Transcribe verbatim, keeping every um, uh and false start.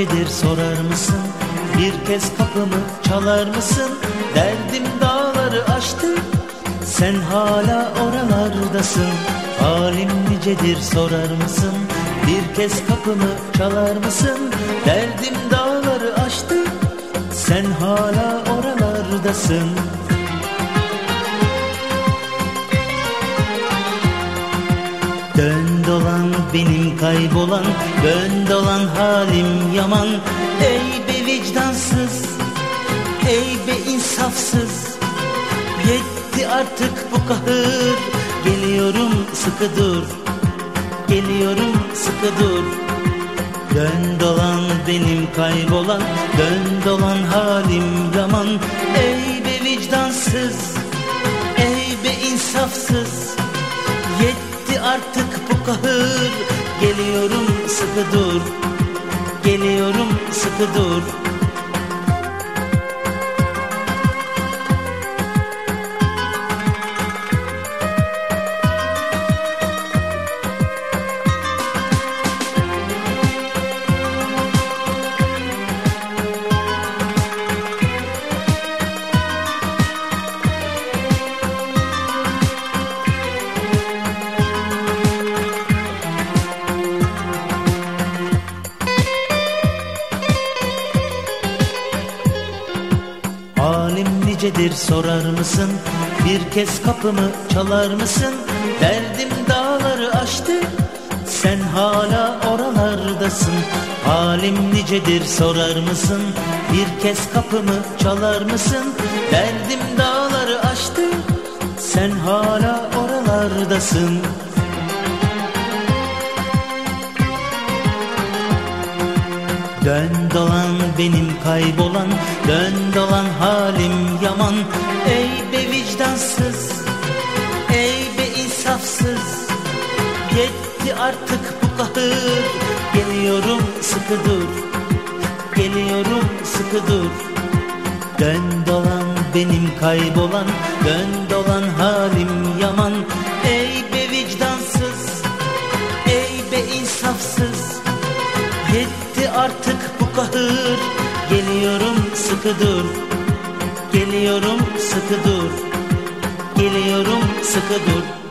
nicedir sorar mısın? Bir kez kapımı çalar mısın? Derdim dağları aştı, sen hala oralardasın. Halim nicedir sorar mısın? Bir kez kapımı çalar mısın? Derdim dağları aştı, sen hala oralardasın. Dön dolan benim kaybolan, dön dolan halim yaman. Ey be vicdansız, ey be insafsız, yetti artık bu kahır. Geliyorum sıkı dur, geliyorum sıkı dur. Dön dolan benim kaybolan, dön dolan halim yaman. Ey be vicdansız, ey be insafsız, yetti artık bu kahır. Geliyorum sıkı dur, geliyorum sıkı dur. Halim nicedir sorar mısın? Bir kez kapımı çalar mısın? Derdim dağları aştı, sen hala oralardasın. Halim nicedir sorar mısın? Bir kez kapımı çalar mısın? Derdim dağları aştı, sen hala oralardasın. Dön dolan benim kaybolan, dön dolan halim yaman. Ey be vicdansız, ey be insafsız, yetti artık bu kahır. Geliyorum sıkı dur, geliyorum sıkı dur. Dön dolan benim kaybolan, dön dolan halim yaman. Ey be vicdansız, ey be insafsız, yetti artık bu kahır. Geliyorum sıkı dur, geliyorum sıkı dur, geliyorum sıkı dur.